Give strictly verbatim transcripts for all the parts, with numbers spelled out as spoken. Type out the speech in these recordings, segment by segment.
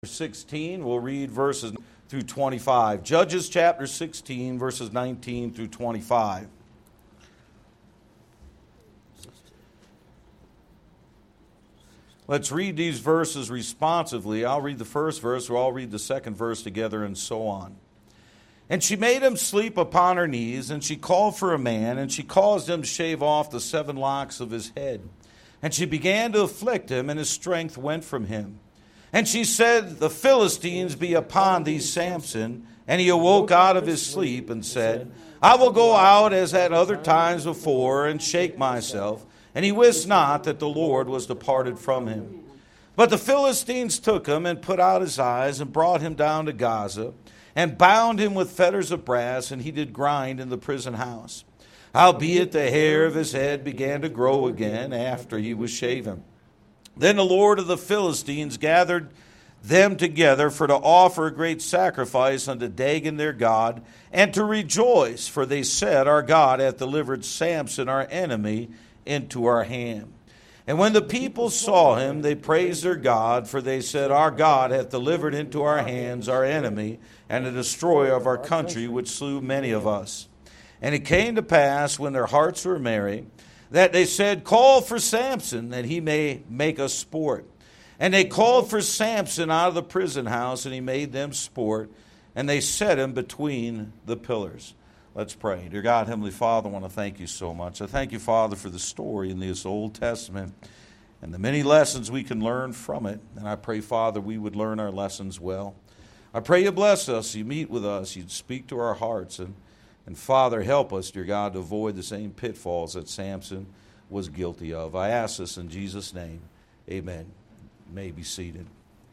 sixteen, we'll read verses through twenty-five. Judges chapter sixteen, verses nineteen through twenty-five. Let's read these verses responsively. I'll read the first verse, or I'll read the second verse together, and so on. And she made him sleep upon her knees, and she called for a man, and she caused him to shave off the seven locks of his head. And she began to afflict him, and his strength went from him. And she said, The Philistines be upon thee, Samson. And he awoke out of his sleep and said, I will go out as at other times before, and shake myself. And he wist not that the Lord was departed from him. But the Philistines took him and put out his eyes, and brought him down to Gaza, and bound him with fetters of brass, and he did grind in the prison house. Howbeit the hair of his head began to grow again after he was shaven. Then the Lord of the Philistines gathered them together for to offer a great sacrifice unto Dagon their god, and to rejoice, for they said, Our God hath delivered Samson our enemy into our hand. And when the people saw him, they praised their God, for they said, Our God hath delivered into our hands our enemy, and the destroyer of our country, which slew many of us. And it came to pass, when their hearts were merry, that they said, Call for Samson, that he may make us sport. And they called for Samson out of the prison house, and he made them sport, and they set him between the pillars. Let's pray. Dear God, Heavenly Father, I want to thank you so much. I thank you, Father, for the story in this Old Testament and the many lessons we can learn from it. And I pray, Father, we would learn our lessons well. I pray you bless us, you meet with us, you'd speak to our hearts, and And Father, help us, dear God, to avoid the same pitfalls that Samson was guilty of. I ask this in Jesus' name. Amen. You may be seated.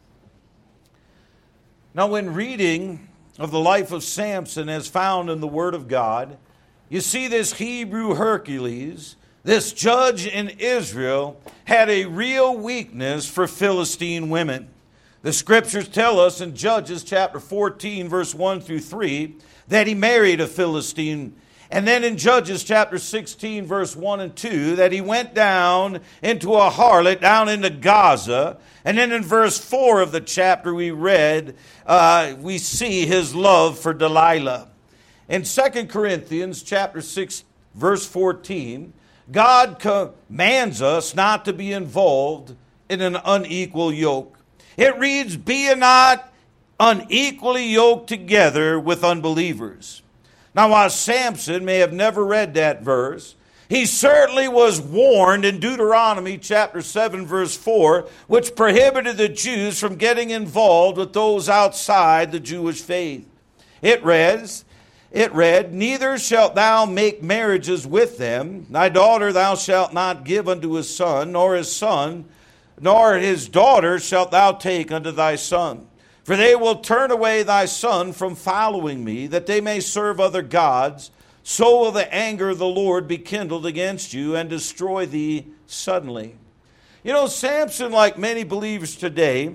Now, when reading of the life of Samson as found in the Word of God, you see this Hebrew Hercules, this judge in Israel, had a real weakness for Philistine women. The Scriptures tell us in Judges chapter fourteen, verse one through three, that he married a Philistine. And then in Judges chapter sixteen, verse one and two, that he went down into a harlot, down into Gaza. And then in verse four of the chapter we read, uh, we see his love for Delilah. In Second Corinthians chapter six, verse fourteen, God commands us not to be involved in an unequal yoke. It reads, Be ye not unequally yoked together with unbelievers. Now, while Samson may have never read that verse, he certainly was warned in Deuteronomy chapter seven, verse four, which prohibited the Jews from getting involved with those outside the Jewish faith. It reads, it read, Neither shalt thou make marriages with them. Thy daughter thou shalt not give unto his son, nor his son, nor his daughter shalt thou take unto thy son. For they will turn away thy son from following me, that they may serve other gods. So will the anger of the Lord be kindled against you, and destroy thee suddenly. You know, Samson, like many believers today,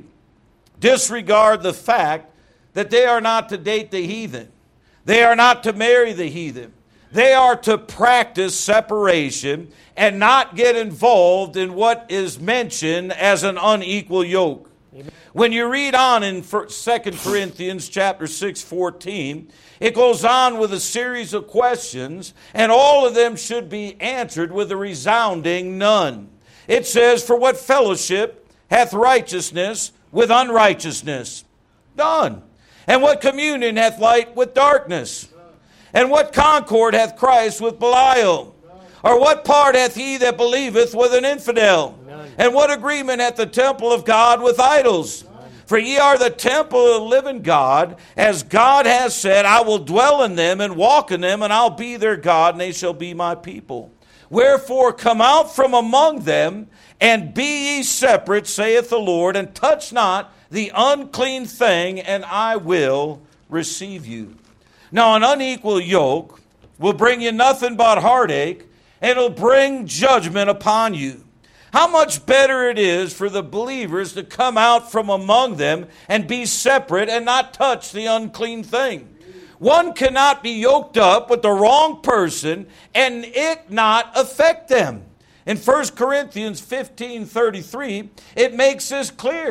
disregard the fact that they are not to date the heathen. They are not to marry the heathen. They are to practice separation and not get involved in what is mentioned as an unequal yoke. Amen. When you read on in Second Corinthians chapter six, fourteen, it goes on with a series of questions, and all of them should be answered with a resounding none. It says, For what fellowship hath righteousness with unrighteousness? None. And what communion hath light with darkness? And what concord hath Christ with Belial? Or what part hath he that believeth with an infidel? None. And what agreement hath the temple of God with idols? None. For ye are the temple of the living God, as God has said, I will dwell in them and walk in them, and I'll be their God, and they shall be my people. Wherefore come out from among them, and be ye separate, saith the Lord, and touch not the unclean thing, and I will receive you. Now, an unequal yoke will bring you nothing but heartache, and it'll bring judgment upon you. How much better it is for the believers to come out from among them and be separate and not touch the unclean thing. One cannot be yoked up with the wrong person and it not affect them. In First Corinthians fifteen thirty-three, it makes this clear.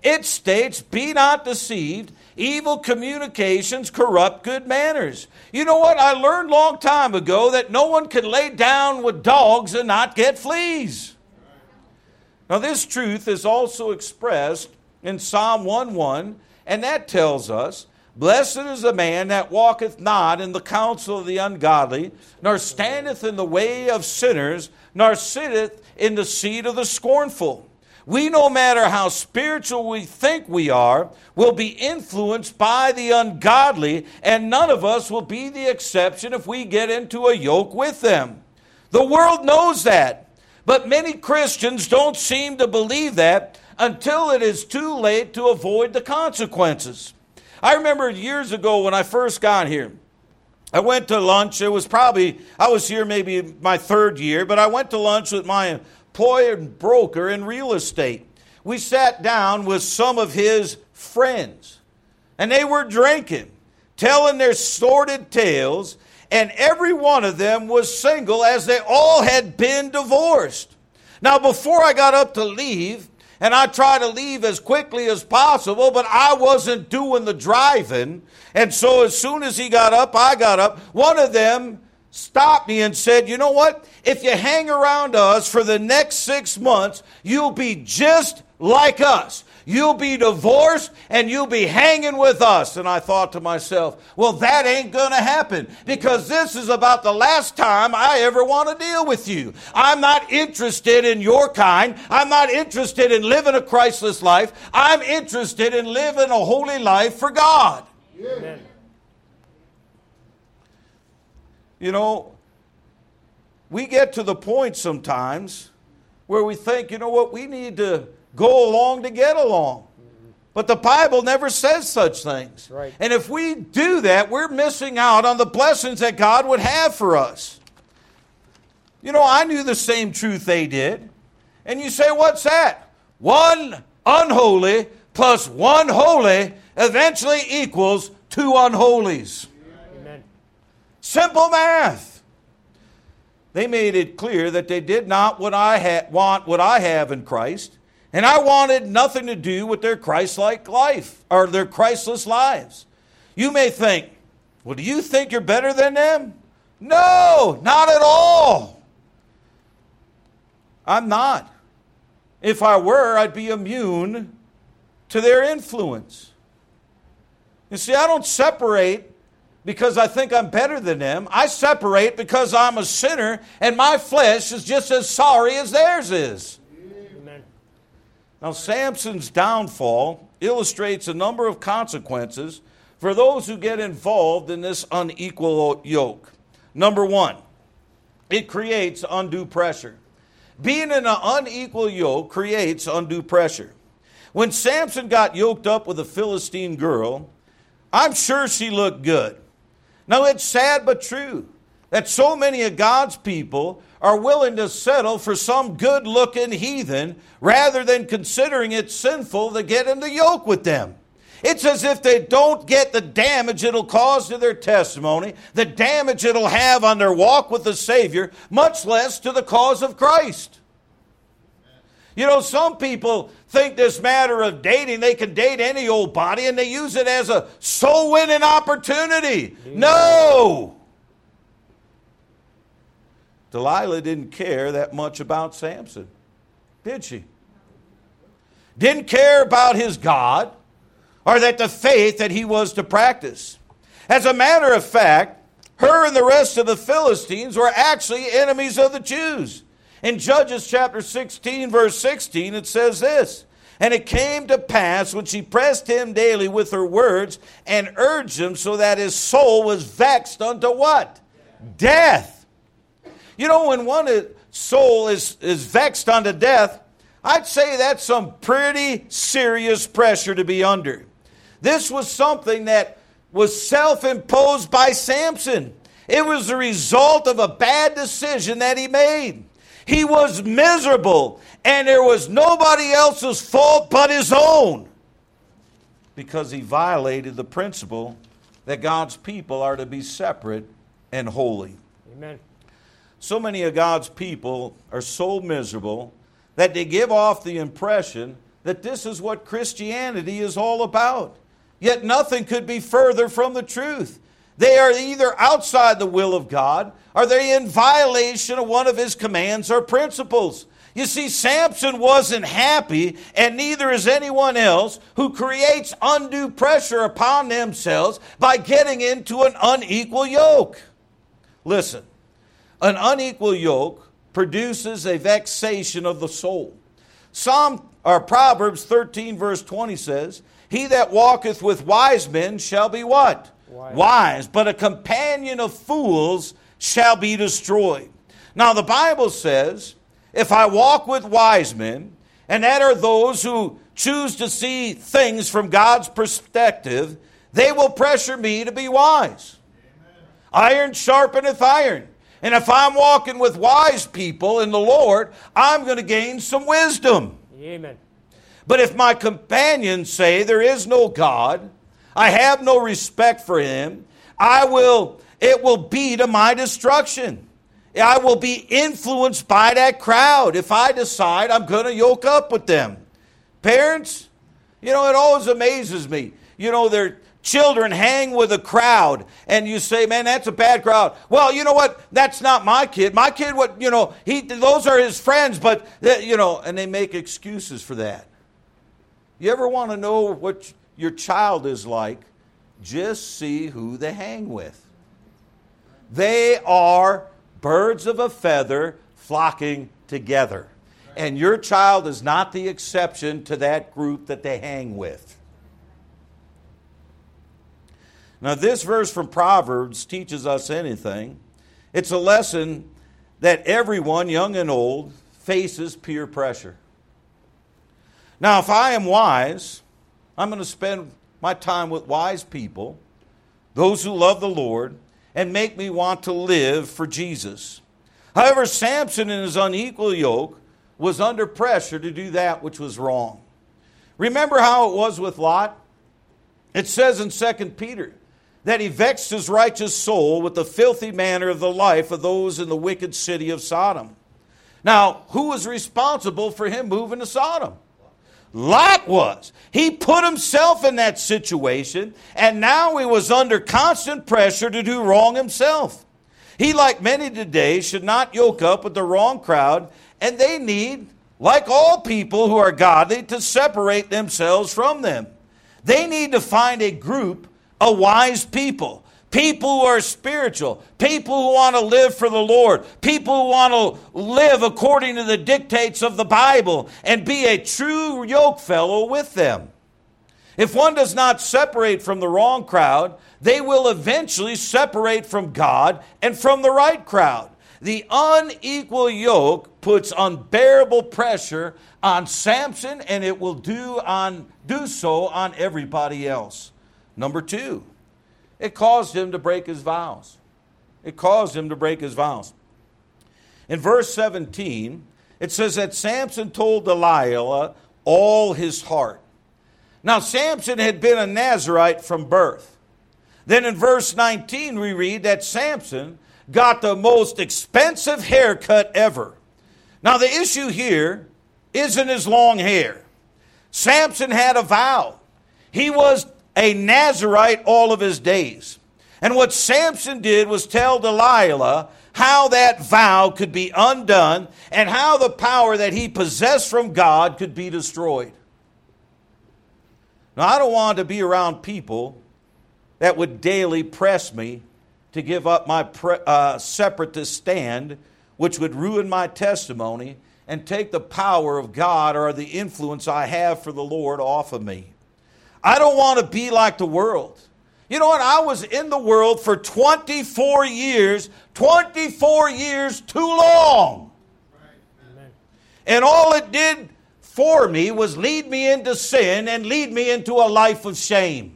It states, be not deceived, evil communications corrupt good manners. You know what? I learned a long time ago that no one can lay down with dogs and not get fleas. Now this truth is also expressed in Psalm one one, and that tells us, blessed is the man that walketh not in the counsel of the ungodly, nor standeth in the way of sinners, nor sitteth in the seat of the scornful. We, no matter how spiritual we think we are, will be influenced by the ungodly, and none of us will be the exception if we get into a yoke with them. The world knows that, but many Christians don't seem to believe that until it is too late to avoid the consequences. I remember years ago when I first got here, I went to lunch. It was probably, I was here maybe my third year, but I went to lunch with my employer and broker in real estate. We sat down with some of his friends, and they were drinking, telling their sordid tales, and every one of them was single as they all had been divorced. Now, before I got up to leave, and I tried to leave as quickly as possible, but I wasn't doing the driving. And so as soon as he got up, I got up. One of them stopped me and said, you know what? If you hang around us for the next six months, you'll be just like us. You'll be divorced and you'll be hanging with us. And I thought to myself, well, that ain't going to happen, because this is about the last time I ever want to deal with you. I'm not interested in your kind. I'm not interested in living a Christless life. I'm interested in living a holy life for God. Amen. You know, we get to the point sometimes where we think, you know what, we need to go along to get along. But the Bible never says such things. Right. And if we do that, we're missing out on the blessings that God would have for us. You know, I knew the same truth they did. And you say, what's that? One unholy plus one holy eventually equals two unholies. Amen. Simple math. They made it clear that they did not what I ha- want what I have in Christ. And I wanted nothing to do with their Christ-like life, or their Christless lives. You may think, well, do you think you're better than them? No, not at all. I'm not. If I were, I'd be immune to their influence. You see, I don't separate because I think I'm better than them. I separate because I'm a sinner, and my flesh is just as sorry as theirs is. Now, Samson's downfall illustrates a number of consequences for those who get involved in this unequal yoke. Number one, it creates undue pressure. Being in an unequal yoke creates undue pressure. When Samson got yoked up with a Philistine girl, I'm sure she looked good. Now, it's sad but true that so many of God's people are willing to settle for some good-looking heathen rather than considering it sinful to get in the yoke with them. It's as if they don't get the damage it'll cause to their testimony, the damage it'll have on their walk with the Savior, much less to the cause of Christ. You know, some people think this matter of dating, they can date any old body, and they use it as a soul-winning opportunity. No! Delilah didn't care that much about Samson, did she? Didn't care about his God, or that the faith that he was to practice. As a matter of fact, her and the rest of the Philistines were actually enemies of the Jews. In Judges chapter sixteen, verse sixteen, it says this, and it came to pass when she pressed him daily with her words and urged him so that his soul was vexed unto what? Death. You know, when one soul is, is vexed unto death, I'd say that's some pretty serious pressure to be under. This was something that was self-imposed by Samson. It was the result of a bad decision that he made. He was miserable, and there was nobody else's fault but his own, because he violated the principle that God's people are to be separate and holy. Amen. So many of God's people are so miserable that they give off the impression that this is what Christianity is all about. Yet nothing could be further from the truth. They are either outside the will of God, or they're in violation of one of His commands or principles. You see, Samson wasn't happy, and neither is anyone else who creates undue pressure upon themselves by getting into an unequal yoke. Listen, an unequal yoke produces a vexation of the soul. Psalm or Proverbs thirteen verse twenty says, "He that walketh with wise men shall be" what? Wise. Wise. But a companion of fools shall be destroyed. Now the Bible says, if I walk with wise men, and that are those who choose to see things from God's perspective, they will pressure me to be wise. Amen. Iron sharpeneth iron. And if I'm walking with wise people in the Lord, I'm going to gain some wisdom. Amen. But if my companions say there is no God, I have no respect for Him, I will, it will be to my destruction. I will be influenced by that crowd if I decide I'm going to yoke up with them. Parents, you know, it always amazes me. You know, their children hang with a crowd, and you say, man, that's a bad crowd. Well, you know what? That's not my kid. My kid, what, you know, he, those are his friends, but, you know, and they make excuses for that. You ever want to know what your child is like? Just see who they hang with. They are birds of a feather flocking together. And your child is not the exception to that group that they hang with. Now, this verse from Proverbs teaches us anything. It's a lesson that everyone, young and old, faces peer pressure. Now, if I am wise, I'm going to spend my time with wise people, those who love the Lord, and make me want to live for Jesus. However, Samson in his unequal yoke was under pressure to do that which was wrong. Remember how it was with Lot? It says in Second Peter that he vexed his righteous soul with the filthy manner of the life of those in the wicked city of Sodom. Now, who was responsible for him moving to Sodom? Lot was. He put himself in that situation, and now he was under constant pressure to do wrong himself. He, like many today, should not yoke up with the wrong crowd, and they need, like all people who are godly, to separate themselves from them. They need to find a group of wise people. People who are spiritual. People who want to live for the Lord. People who want to live according to the dictates of the Bible and be a true yoke fellow with them. If one does not separate from the wrong crowd, they will eventually separate from God and from the right crowd. The unequal yoke puts unbearable pressure on Samson, and it will do, on, do so on everybody else. Number two, it caused him to break his vows. It caused him to break his vows. In verse seventeen, it says that Samson told Delilah all his heart. Now, Samson had been a Nazirite from birth. Then in verse nineteen, we read that Samson got the most expensive haircut ever. Now, the issue here isn't his long hair. Samson had a vow. He was a Nazirite all of his days. And what Samson did was tell Delilah how that vow could be undone and how the power that he possessed from God could be destroyed. Now, I don't want to be around people that would daily press me to give up my pre- uh, separatist stand, which would ruin my testimony and take the power of God or the influence I have for the Lord off of me. I don't want to be like the world. You know what? I was in the world for twenty-four years. twenty-four years too long. Right. And all it did for me was lead me into sin and lead me into a life of shame.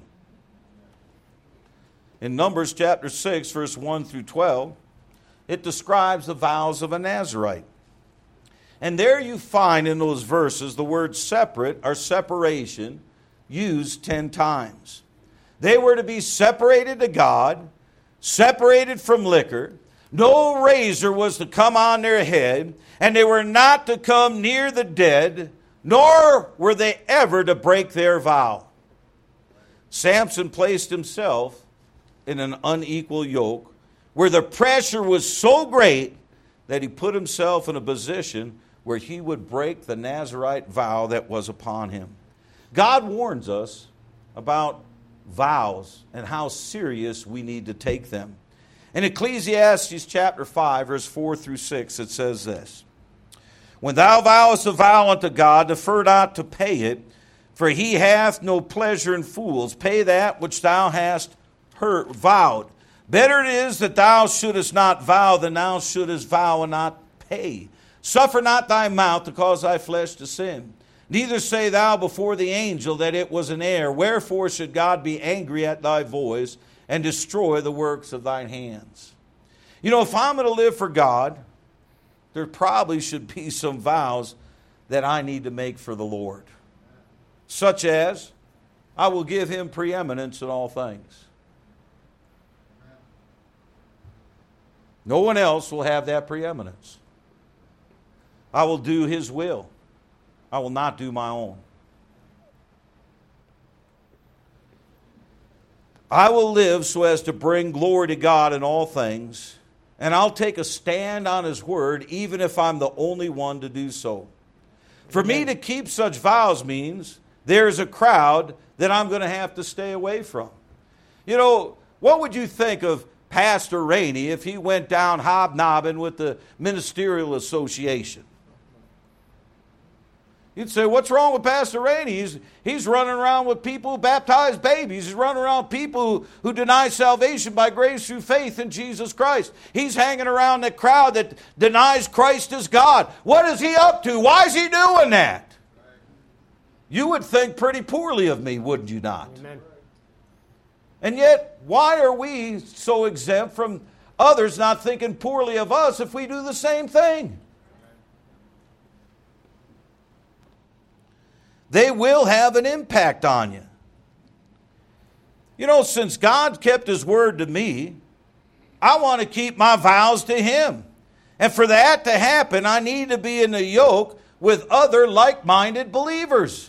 In Numbers chapter six, verse one through twelve, it describes the vows of a Nazirite. And there you find in those verses the word separate or separation used ten times. They were to be separated to God, separated from liquor. No razor was to come on their head, and they were not to come near the dead, nor were they ever to break their vow. Samson placed himself in an unequal yoke where the pressure was so great that he put himself in a position where he would break the Nazirite vow that was upon him. God warns us about vows and how serious we need to take them. In Ecclesiastes chapter five, verse four through six, it says this: When thou vowest a vow unto God, defer not to pay it, for he hath no pleasure in fools. Pay that which thou hast heard, vowed. Better it is that thou shouldest not vow than thou shouldest vow and not pay. Suffer not thy mouth to cause thy flesh to sin. Neither say thou before the angel that it was an error. Wherefore should God be angry at thy voice and destroy the works of thine hands? You know, if I'm going to live for God, there probably should be some vows that I need to make for the Lord. Such as, I will give him preeminence in all things. No one else will have that preeminence. I will do his will. I will not do my own. I will live so as to bring glory to God in all things, and I'll take a stand on his word even if I'm the only one to do so. For me to keep such vows means there's a crowd that I'm going to have to stay away from. You know, what would you think of Pastor Rainey if he went down hobnobbing with the Ministerial Association? You'd say, what's wrong with Pastor Rainey? He's, he's running around with people who baptize babies. He's running around with people who, who deny salvation by grace through faith in Jesus Christ. He's hanging around that crowd that denies Christ as God. What is he up to? Why is he doing that? You would think pretty poorly of me, wouldn't you not? Amen. And yet, why are we so exempt from others not thinking poorly of us if we do the same thing? They will have an impact on you. You know, since God kept his word to me, I want to keep my vows to him. And for that to happen, I need to be in a yoke with other like-minded believers.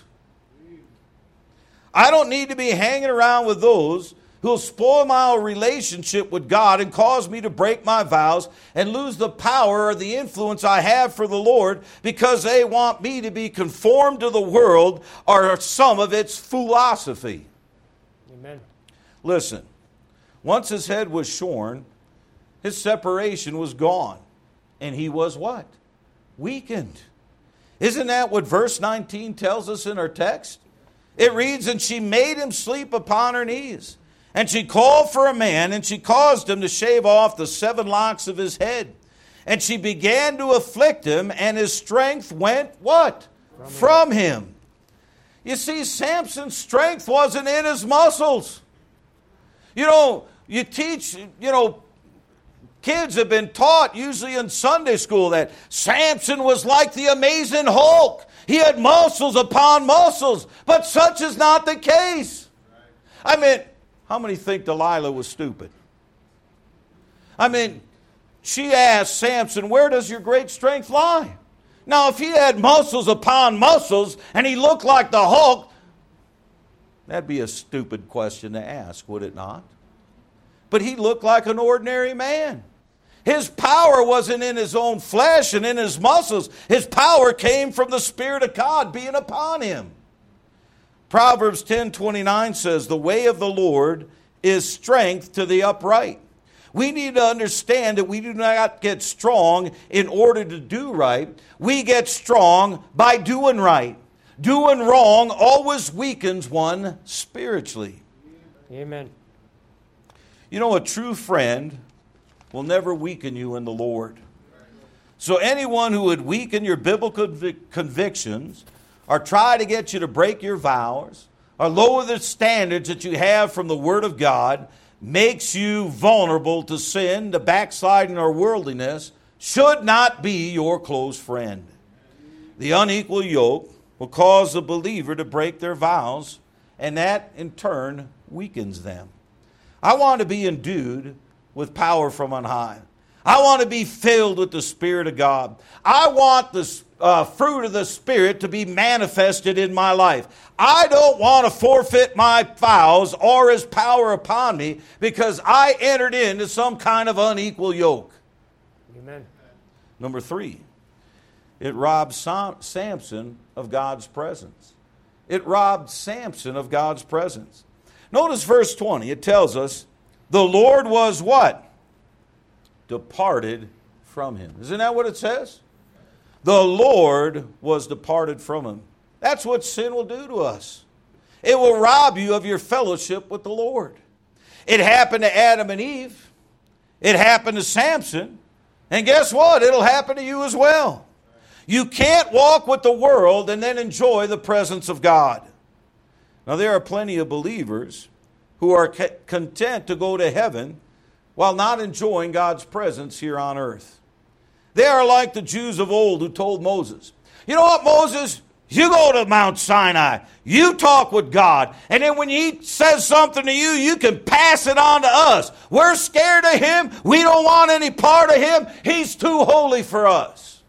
I don't need to be hanging around with those who'll spoil my relationship with God and cause me to break my vows and lose the power or the influence I have for the Lord because they want me to be conformed to the world or some of its philosophy. Amen. Listen, once his head was shorn, his separation was gone. And he was what? Weakened. Isn't that what verse nineteen tells us in our text? It reads, and she made him sleep upon her knees. And she called for a man, and she caused him to shave off the seven locks of his head. And she began to afflict him, and his strength went what? From, From him. him. You see, Samson's strength wasn't in his muscles. You know, you teach, you know, kids have been taught, usually in Sunday school, that Samson was like the amazing Hulk. He had muscles upon muscles, but such is not the case. I mean, how many think Delilah was stupid? I mean, she asked Samson, where does your great strength lie? Now, if he had muscles upon muscles and he looked like the Hulk, that'd be a stupid question to ask, would it not? But he looked like an ordinary man. His power wasn't in his own flesh and in his muscles. His power came from the Spirit of God being upon him. Proverbs ten twenty-nine says, the way of the Lord is strength to the upright. We need to understand that we do not get strong in order to do right. We get strong by doing right. Doing wrong always weakens one spiritually. Amen. You know, a true friend will never weaken you in the Lord. So anyone who would weaken your biblical convictions or try to get you to break your vows, or lower the standards that you have from the Word of God, makes you vulnerable to sin, to backsliding or worldliness, should not be your close friend. The unequal yoke will cause the believer to break their vows, and that in turn weakens them. I want to be endued with power from on high. I want to be filled with the Spirit of God. I want the uh, fruit of the Spirit to be manifested in my life. I don't want to forfeit my vows or His power upon me because I entered into some kind of unequal yoke. Amen. Number three, it robbed Sam- Samson of God's presence. It robbed Samson of God's presence. Notice verse twenty. It tells us, the Lord was what? Departed from him. Isn't that what it says? The Lord was departed from him. That's what sin will do to us. It will rob you of your fellowship with the Lord. It happened to Adam and Eve. It happened to Samson. And guess what? It'll happen to you as well. You can't walk with the world and then enjoy the presence of God. Now, there are plenty of believers who are content to go to heaven while not enjoying God's presence here on earth. They are like the Jews of old who told Moses, you know what, Moses? You go to Mount Sinai. You talk with God. And then when He says something to you, you can pass it on to us. We're scared of Him. We don't want any part of Him. He's too holy for us.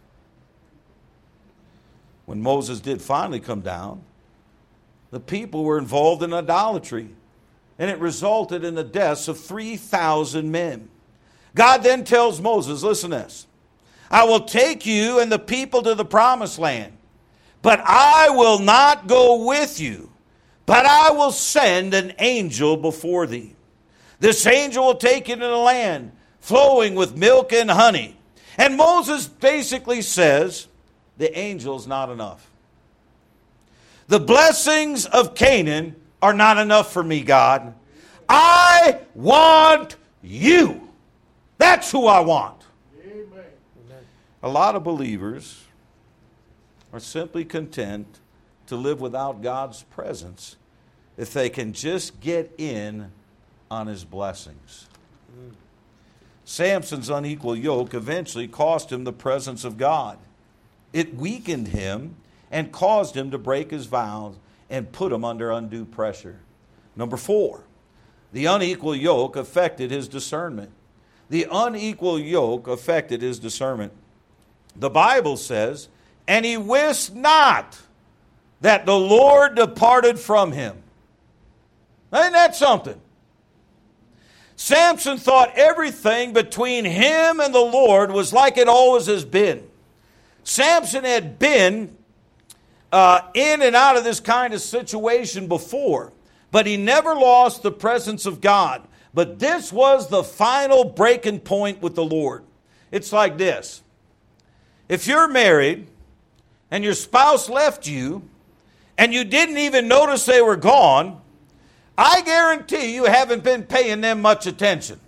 When Moses did finally come down, the people were involved in idolatry. And it resulted in the deaths of three thousand men. God then tells Moses, listen to this. I will take you and the people to the promised land. But I will not go with you, but I will send an angel before thee. This angel will take you to the land flowing with milk and honey. And Moses basically says, the angel's not enough. The blessings of Canaan are not enough for me, God. I want you. That's who I want. Amen. A lot of believers are simply content to live without God's presence if they can just get in on His blessings. Mm. Samson's unequal yoke eventually cost him the presence of God. It weakened him and caused him to break his vows and put him under undue pressure. Number four, the unequal yoke affected his discernment. The unequal yoke affected his discernment. The Bible says, and he wist not that the Lord departed from him. Ain't that something? Samson thought everything between him and the Lord was like it always has been. Samson had been uh, in and out of this kind of situation before, but he never lost the presence of God. But this was the final breaking point with the Lord. It's like this. If you're married and your spouse left you and you didn't even notice they were gone, I guarantee you haven't been paying them much attention.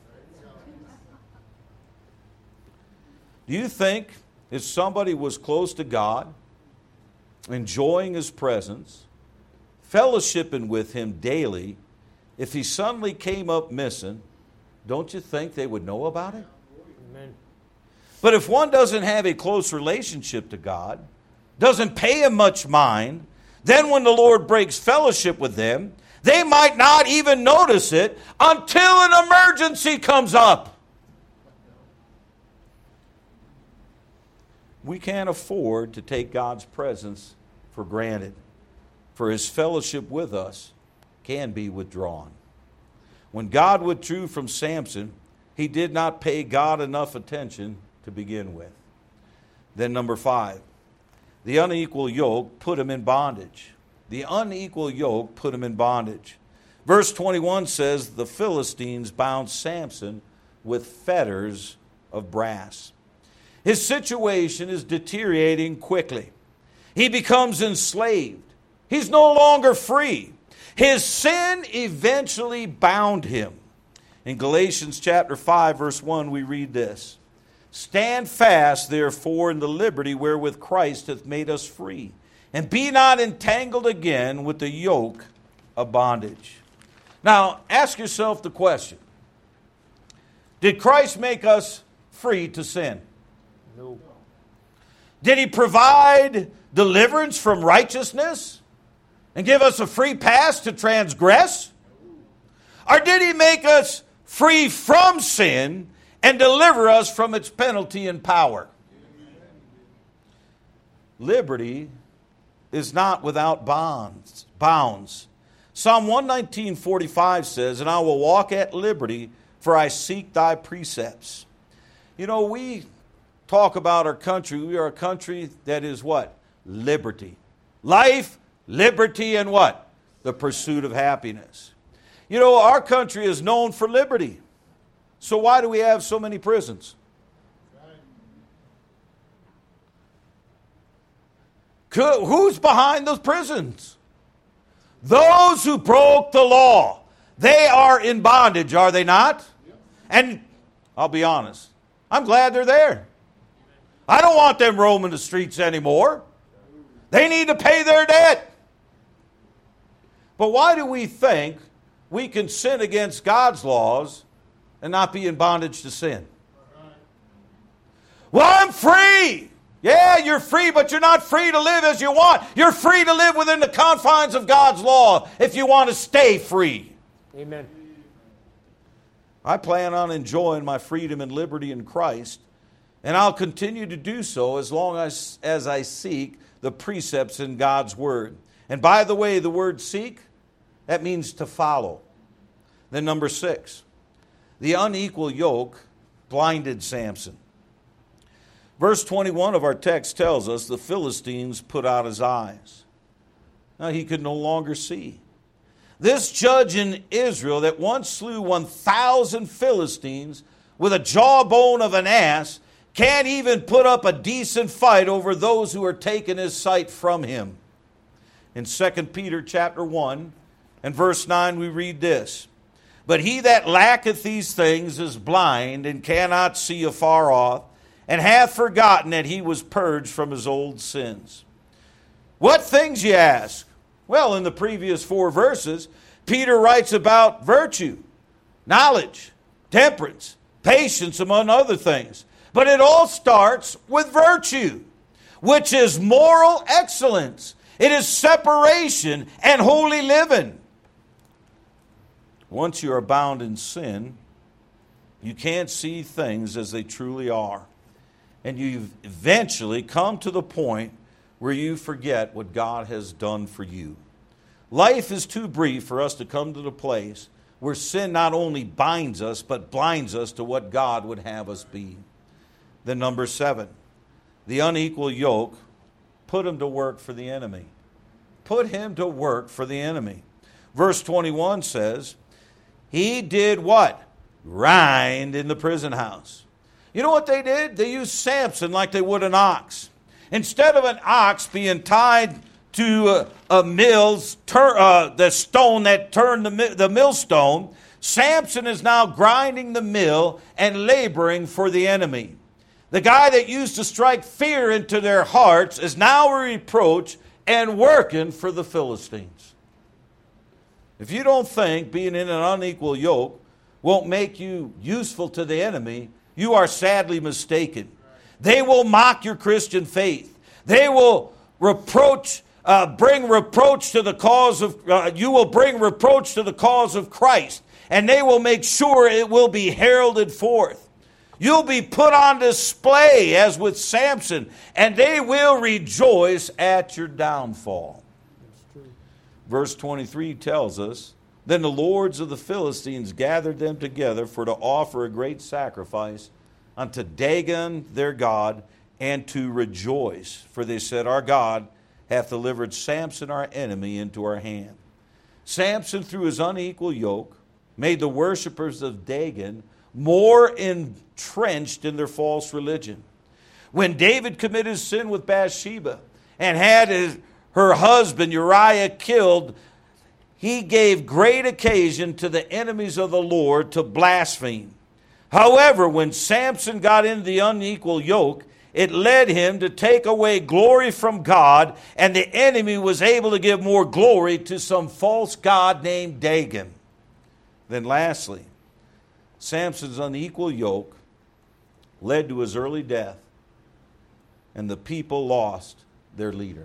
Do you think if somebody was close to God, enjoying His presence, fellowshipping with Him daily, if he suddenly came up missing, don't you think they would know about it? Amen. But if one doesn't have a close relationship to God, doesn't pay Him much mind, then when the Lord breaks fellowship with them, they might not even notice it until an emergency comes up. We can't afford to take God's presence for granted, for His fellowship with us can be withdrawn. When God withdrew from Samson, he did not pay God enough attention to begin with. Then number five, the unequal yoke put him in bondage. The unequal yoke put him in bondage. Verse twenty-one says, the Philistines bound Samson with fetters of brass. His situation is deteriorating quickly. He becomes enslaved. He's no longer free. His sin eventually bound him. In Galatians chapter five, verse one, we read this. Stand fast, therefore, in the liberty wherewith Christ hath made us free, and be not entangled again with the yoke of bondage. Now, ask yourself the question. Did Christ make us free to sin? No. Did He provide deliverance from righteousness and give us a free pass to transgress? Or did He make us free from sin and deliver us from its penalty and power? liberty is not without bonds, bounds. Psalm one nineteen forty-five says, and I will walk at liberty, for I seek thy precepts. You know, we talk about our country. We are a country that is what? Liberty. Life, liberty, and what? The pursuit of happiness. You know, our country is known for liberty. So why do we have so many prisons? Who's behind those prisons? Those who broke the law. They are in bondage, are they not? And I'll be honest, I'm glad they're there. I don't want them roaming the streets anymore. They need to pay their debt. But why do we think we can sin against God's laws and not be in bondage to sin? Well, I'm free. Yeah, you're free, but you're not free to live as you want. You're free to live within the confines of God's law if you want to stay free. Amen. I plan on enjoying my freedom and liberty in Christ, and I'll continue to do so as long as, as I seek the precepts in God's Word. And by the way, the word seek, that means to follow. Then number six, the unequal yoke blinded Samson. Verse twenty-one of our text tells us the Philistines put out his eyes. Now he could no longer see. This judge in Israel that once slew one thousand Philistines with a jawbone of an ass can't even put up a decent fight over those who are taking his sight from him. In Second Peter chapter one and verse nine we read this. But he that lacketh these things is blind and cannot see afar off, and hath forgotten that he was purged from his old sins. What things, you ask? Well, in the previous four verses, Peter writes about virtue, knowledge, temperance, patience, among other things. But it all starts with virtue, which is moral excellence. It is separation and holy living. Once you are bound in sin, you can't see things as they truly are. And you eventually come to the point where you forget what God has done for you. Life is too brief for us to come to the place where sin not only binds us, but blinds us to what God would have us be. Then number seven, the unequal yoke, put him to work for the enemy. Put him to work for the enemy. Verse twenty-one says, he did what? Grind in the prison house. You know what they did? They used Samson like they would an ox. Instead of an ox being tied to a, a mill's, tur- uh, the stone that turned the, the millstone, Samson is now grinding the mill and laboring for the enemy. The guy that used to strike fear into their hearts is now a reproach and working for the Philistines. If you don't think being in an unequal yoke won't make you useful to the enemy, you are sadly mistaken. They will mock your Christian faith. They will reproach, uh, bring reproach to the cause of, uh, you will bring reproach to the cause of Christ. And they will make sure it will be heralded forth. You'll be put on display as with Samson, and they will rejoice at your downfall. Verse twenty-three tells us, then the lords of the Philistines gathered them together for to offer a great sacrifice unto Dagon their god, and to rejoice. For they said, our God hath delivered Samson our enemy into our hand. Samson, through his unequal yoke, made the worshipers of Dagon more entrenched in their false religion. When David committed sin with Bathsheba and had his, her husband Uriah killed, he gave great occasion to the enemies of the Lord to blaspheme. However, when Samson got into the unequal yoke, it led him to take away glory from God, and the enemy was able to give more glory to some false god named Dagon. Then lastly, Samson's unequal yoke led to his early death, and the people lost their leader.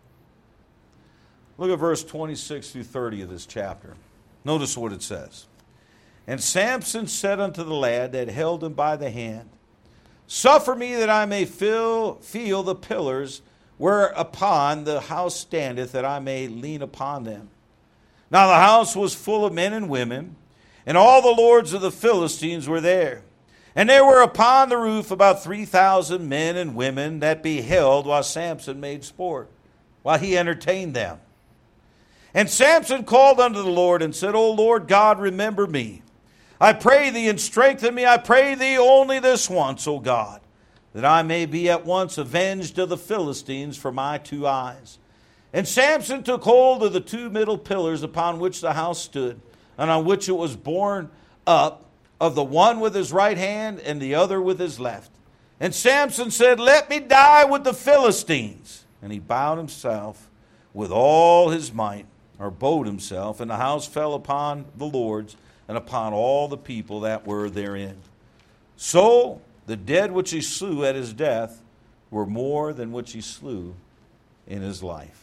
Look at verse twenty-six through thirty of this chapter. Notice what it says. And Samson said unto the lad that held him by the hand, suffer me that I may feel, feel the pillars whereupon the house standeth, that I may lean upon them. Now the house was full of men and women, and all the lords of the Philistines were there. And there were upon the roof about three thousand men and women that beheld while Samson made sport, while he entertained them. And Samson called unto the Lord and said, O Lord God, remember me. I pray thee, and strengthen me, I pray thee only this once, O God, that I may be at once avenged of the Philistines for my two eyes. And Samson took hold of the two middle pillars upon which the house stood, and on which it was borne up, of the one with his right hand and the other with his left. And Samson said, Let me die with the Philistines. And he bowed himself with all his might, or bowed himself, and the house fell upon the lords and upon all the people that were therein. So the dead which he slew at his death were more than which he slew in his life.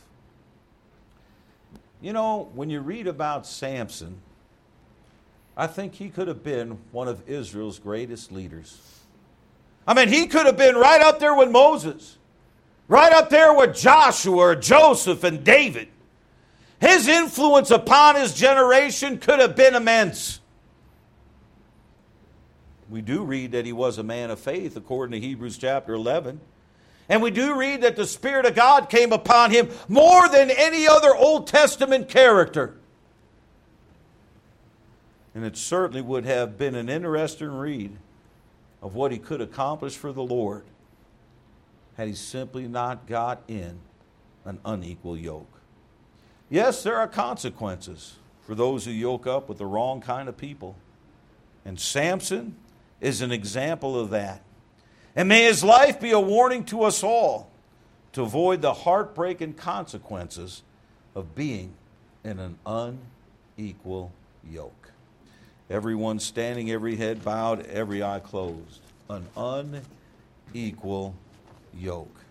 You know, when you read about Samson, I think he could have been one of Israel's greatest leaders. I mean, he could have been right up there with Moses, right up there with Joshua or Joseph and David. His influence upon his generation could have been immense. We do read that he was a man of faith, according to Hebrews chapter eleven. And we do read that the Spirit of God came upon him more than any other Old Testament character. And it certainly would have been an interesting read of what he could accomplish for the Lord had he simply not got in an unequal yoke. Yes, there are consequences for those who yoke up with the wrong kind of people. And Samson is an example of that. And may his life be a warning to us all to avoid the heartbreaking consequences of being in an unequal yoke. Everyone standing, every head bowed, every eye closed. An unequal yoke.